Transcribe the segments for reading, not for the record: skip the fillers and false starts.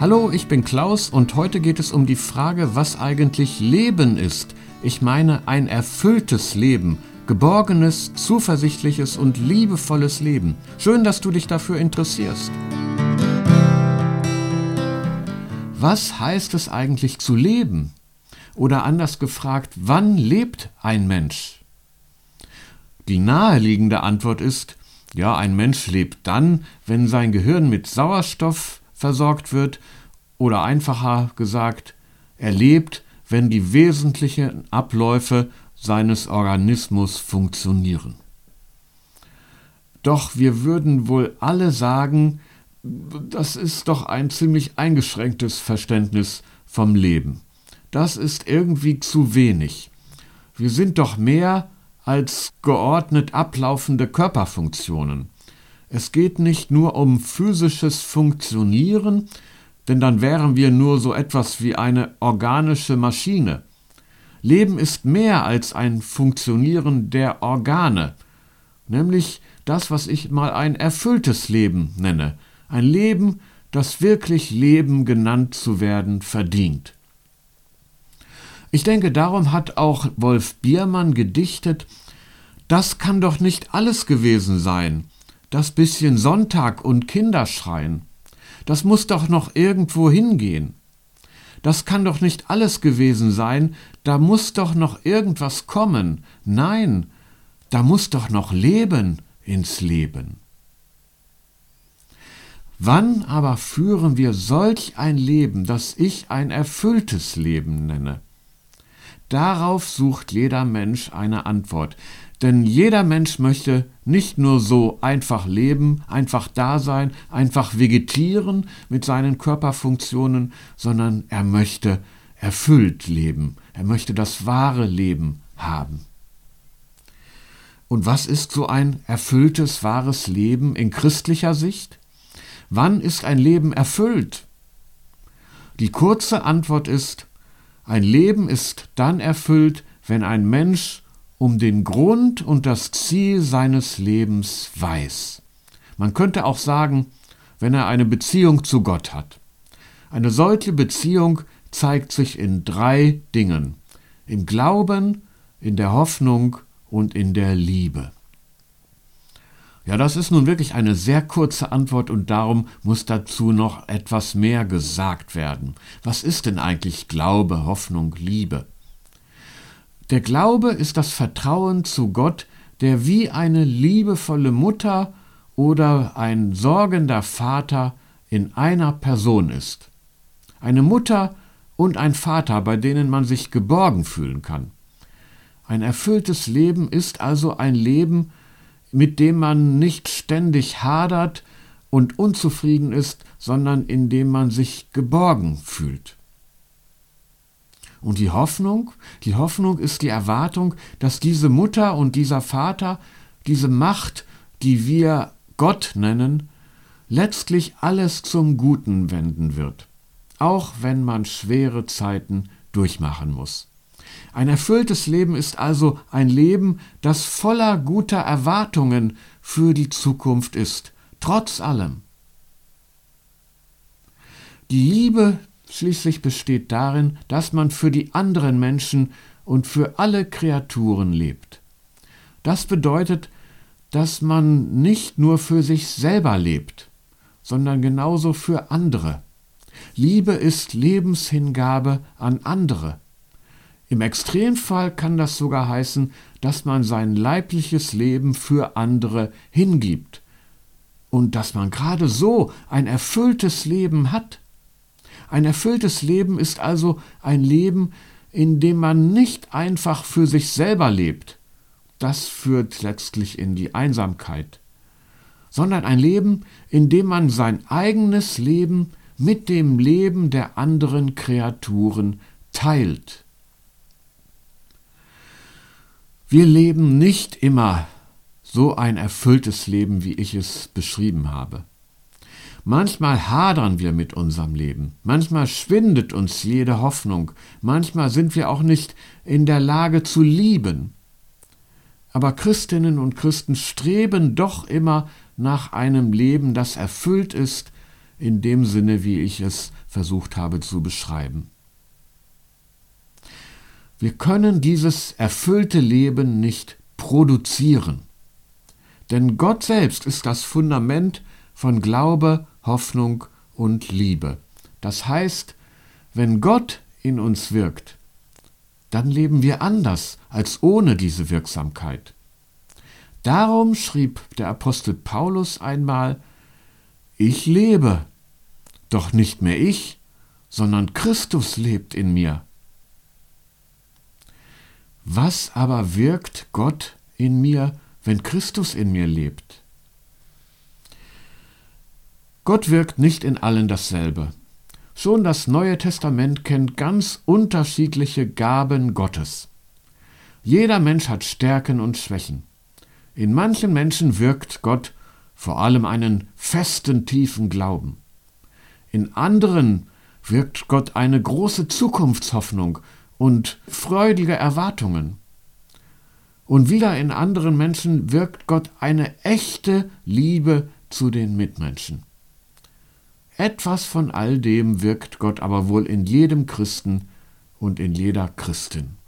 Hallo, ich bin Klaus und heute geht es um die Frage, was eigentlich Leben ist. Ich meine ein erfülltes Leben, geborgenes, zuversichtliches und liebevolles Leben. Schön, dass du dich dafür interessierst. Was heißt es eigentlich zu leben? Oder anders gefragt, wann lebt ein Mensch? Die naheliegende Antwort ist, ja, ein Mensch lebt dann, wenn sein Gehirn mit Sauerstoff versorgt wird, oder einfacher gesagt, er lebt, wenn die wesentlichen Abläufe seines Organismus funktionieren. Doch wir würden wohl alle sagen, das ist doch ein ziemlich eingeschränktes Verständnis vom Leben. Das ist irgendwie zu wenig. Wir sind doch mehr als geordnet ablaufende Körperfunktionen. Es geht nicht nur um physisches Funktionieren, denn dann wären wir nur so etwas wie eine organische Maschine. Leben ist mehr als ein Funktionieren der Organe, nämlich das, was ich mal ein erfülltes Leben nenne. Ein Leben, das wirklich Leben genannt zu werden verdient. Ich denke, darum hat auch Wolf Biermann gedichtet, das kann doch nicht alles gewesen sein, das bisschen Sonntag und Kinderschreien. Das muss doch noch irgendwo hingehen. Das kann doch nicht alles gewesen sein, da muss doch noch irgendwas kommen. Nein, da muss doch noch Leben ins Leben. Wann aber führen wir solch ein Leben, das ich ein erfülltes Leben nenne? Darauf sucht jeder Mensch eine Antwort. Denn jeder Mensch möchte nicht nur so einfach leben, einfach da sein, einfach vegetieren mit seinen Körperfunktionen, sondern er möchte erfüllt leben. Er möchte das wahre Leben haben. Und was ist so ein erfülltes, wahres Leben in christlicher Sicht? Wann ist ein Leben erfüllt? Die kurze Antwort ist, ein Leben ist dann erfüllt, wenn ein Mensch um den Grund und das Ziel seines Lebens weiß. Man könnte auch sagen, wenn er eine Beziehung zu Gott hat. Eine solche Beziehung zeigt sich in 3 Dingen: im Glauben, in der Hoffnung und in der Liebe. Ja, das ist nun wirklich eine sehr kurze Antwort und darum muss dazu noch etwas mehr gesagt werden. Was ist denn eigentlich Glaube, Hoffnung, Liebe? Der Glaube ist das Vertrauen zu Gott, der wie eine liebevolle Mutter oder ein sorgender Vater in einer Person ist. Eine Mutter und ein Vater, bei denen man sich geborgen fühlen kann. Ein erfülltes Leben ist also ein Leben, mit dem man nicht ständig hadert und unzufrieden ist, sondern in dem man sich geborgen fühlt. Und die Hoffnung ist die Erwartung, dass diese Mutter und dieser Vater, diese Macht, die wir Gott nennen, letztlich alles zum Guten wenden wird, auch wenn man schwere Zeiten durchmachen muss. Ein erfülltes Leben ist also ein Leben, das voller guter Erwartungen für die Zukunft ist, trotz allem. Die Liebe schließlich besteht darin, dass man für die anderen Menschen und für alle Kreaturen lebt. Das bedeutet, dass man nicht nur für sich selber lebt, sondern genauso für andere. Liebe ist Lebenshingabe an andere. Im Extremfall kann das sogar heißen, dass man sein leibliches Leben für andere hingibt und dass man gerade so ein erfülltes Leben hat. Ein erfülltes Leben ist also ein Leben, in dem man nicht einfach für sich selber lebt. Das führt letztlich in die Einsamkeit. Sondern ein Leben, in dem man sein eigenes Leben mit dem Leben der anderen Kreaturen teilt. Wir leben nicht immer so ein erfülltes Leben, wie ich es beschrieben habe. Manchmal hadern wir mit unserem Leben, manchmal schwindet uns jede Hoffnung, manchmal sind wir auch nicht in der Lage zu lieben. Aber Christinnen und Christen streben doch immer nach einem Leben, das erfüllt ist, in dem Sinne, wie ich es versucht habe zu beschreiben. Wir können dieses erfüllte Leben nicht produzieren, denn Gott selbst ist das Fundament von Glaube, Hoffnung und Liebe. Das heißt, wenn Gott in uns wirkt, dann leben wir anders als ohne diese Wirksamkeit. Darum schrieb der Apostel Paulus einmal: Ich lebe, doch nicht mehr ich, sondern Christus lebt in mir. Was aber wirkt Gott in mir, wenn Christus in mir lebt? Gott wirkt nicht in allen dasselbe. Schon das Neue Testament kennt ganz unterschiedliche Gaben Gottes. Jeder Mensch hat Stärken und Schwächen. In manchen Menschen wirkt Gott vor allem einen festen, tiefen Glauben. In anderen wirkt Gott eine große Zukunftshoffnung und freudige Erwartungen. Und wieder in anderen Menschen wirkt Gott eine echte Liebe zu den Mitmenschen. Etwas von all dem wirkt Gott aber wohl in jedem Christen und in jeder Christin.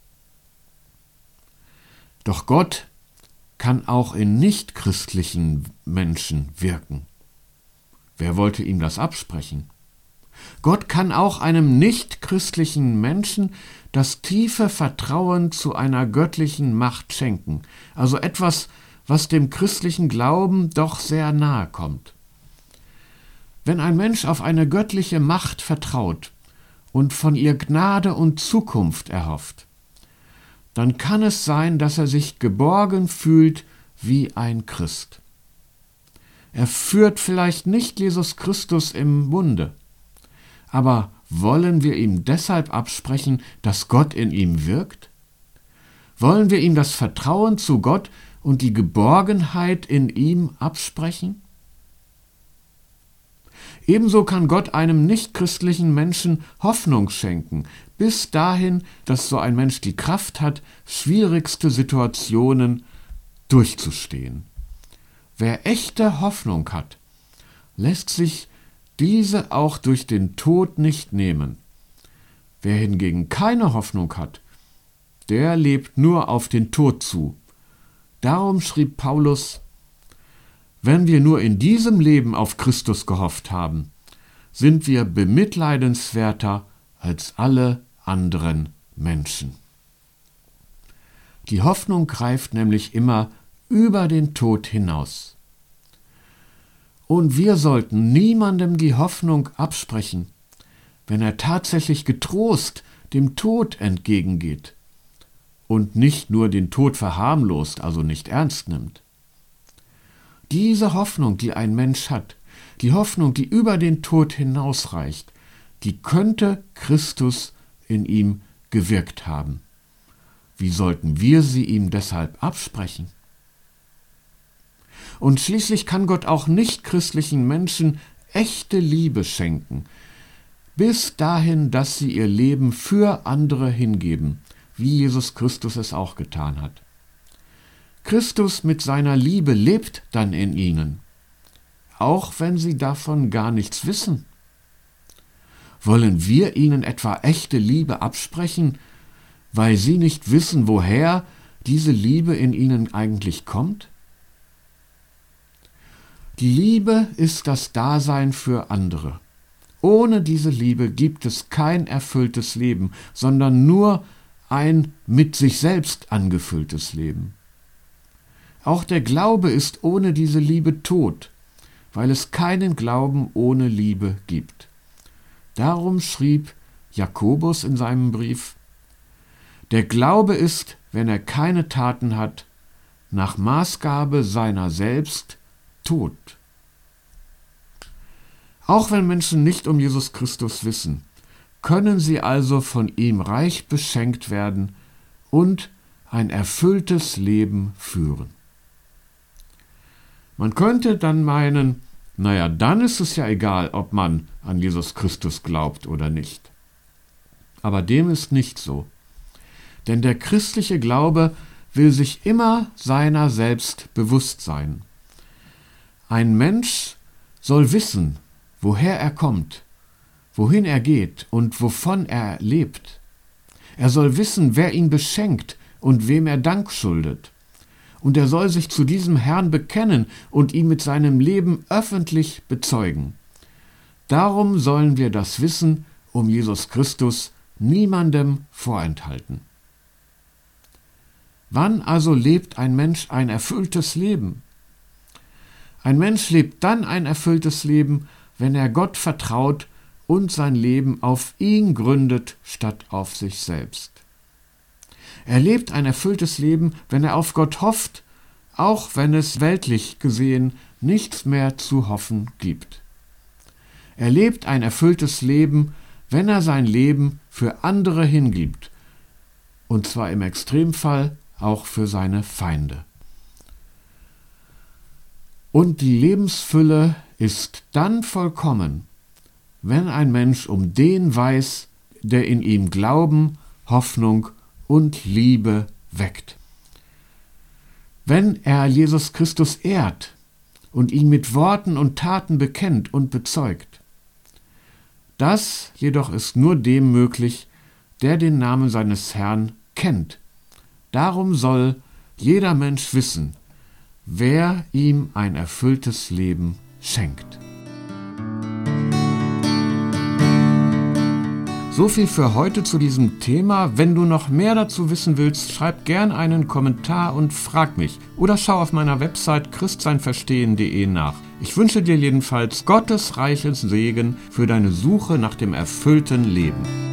Doch Gott kann auch in nichtchristlichen Menschen wirken. Wer wollte ihm das absprechen? Gott kann auch einem nichtchristlichen Menschen das tiefe Vertrauen zu einer göttlichen Macht schenken, also etwas, was dem christlichen Glauben doch sehr nahe kommt. Wenn ein Mensch auf eine göttliche Macht vertraut und von ihr Gnade und Zukunft erhofft, dann kann es sein, dass er sich geborgen fühlt wie ein Christ. Er führt vielleicht nicht Jesus Christus im Munde, aber wollen wir ihm deshalb absprechen, dass Gott in ihm wirkt? Wollen wir ihm das Vertrauen zu Gott und die Geborgenheit in ihm absprechen? Ebenso kann Gott einem nichtchristlichen Menschen Hoffnung schenken, bis dahin, dass so ein Mensch die Kraft hat, schwierigste Situationen durchzustehen. Wer echte Hoffnung hat, lässt sich diese auch durch den Tod nicht nehmen. Wer hingegen keine Hoffnung hat, der lebt nur auf den Tod zu. Darum schrieb Paulus: Wenn wir nur in diesem Leben auf Christus gehofft haben, sind wir bemitleidenswerter als alle anderen Menschen. Die Hoffnung greift nämlich immer über den Tod hinaus. Und wir sollten niemandem die Hoffnung absprechen, wenn er tatsächlich getrost dem Tod entgegengeht und nicht nur den Tod verharmlost, also nicht ernst nimmt. Diese Hoffnung, die ein Mensch hat, die Hoffnung, die über den Tod hinausreicht, die könnte Christus in ihm gewirkt haben. Wie sollten wir sie ihm deshalb absprechen? Und schließlich kann Gott auch nichtchristlichen Menschen echte Liebe schenken, bis dahin, dass sie ihr Leben für andere hingeben, wie Jesus Christus es auch getan hat. Christus mit seiner Liebe lebt dann in ihnen, auch wenn sie davon gar nichts wissen. Wollen wir ihnen etwa echte Liebe absprechen, weil sie nicht wissen, woher diese Liebe in ihnen eigentlich kommt? Die Liebe ist das Dasein für andere. Ohne diese Liebe gibt es kein erfülltes Leben, sondern nur ein mit sich selbst angefülltes Leben. Auch der Glaube ist ohne diese Liebe tot, weil es keinen Glauben ohne Liebe gibt. Darum schrieb Jakobus in seinem Brief: Der Glaube ist, wenn er keine Taten hat, nach Maßgabe seiner selbst tot. Auch wenn Menschen nicht um Jesus Christus wissen, können sie also von ihm reich beschenkt werden und ein erfülltes Leben führen. Man könnte dann meinen, dann ist es ja egal, ob man an Jesus Christus glaubt oder nicht. Aber dem ist nicht so. Denn der christliche Glaube will sich immer seiner selbst bewusst sein. Ein Mensch soll wissen, woher er kommt, wohin er geht und wovon er lebt. Er soll wissen, wer ihn beschenkt und wem er Dank schuldet. Und er soll sich zu diesem Herrn bekennen und ihn mit seinem Leben öffentlich bezeugen. Darum sollen wir das Wissen um Jesus Christus niemandem vorenthalten. Wann also lebt ein Mensch ein erfülltes Leben? Ein Mensch lebt dann ein erfülltes Leben, wenn er Gott vertraut und sein Leben auf ihn gründet, statt auf sich selbst. Er lebt ein erfülltes Leben, wenn er auf Gott hofft, auch wenn es weltlich gesehen nichts mehr zu hoffen gibt. Er lebt ein erfülltes Leben, wenn er sein Leben für andere hingibt, und zwar im Extremfall auch für seine Feinde. Und die Lebensfülle ist dann vollkommen, wenn ein Mensch um den weiß, der in ihm Glauben, Hoffnung und Liebe weckt. Wenn er Jesus Christus ehrt und ihn mit Worten und Taten bekennt und bezeugt. Das jedoch ist nur dem möglich, der den Namen seines Herrn kennt. Darum soll jeder Mensch wissen, wer ihm ein erfülltes Leben schenkt. So viel für heute zu diesem Thema. Wenn du noch mehr dazu wissen willst, schreib gern einen Kommentar und frag mich. Oder schau auf meiner Website christseinverstehen.de nach. Ich wünsche dir jedenfalls Gottes reichen Segen für deine Suche nach dem erfüllten Leben.